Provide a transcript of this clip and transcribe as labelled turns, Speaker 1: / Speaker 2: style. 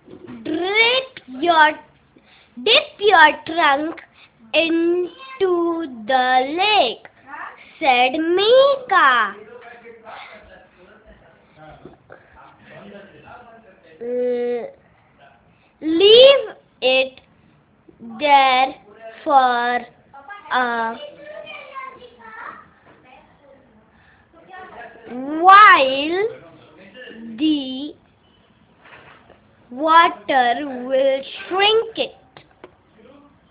Speaker 1: Dip your dip your trunk into the lake, said Mika. Uh, Leave it there for a while. The water will shrink it.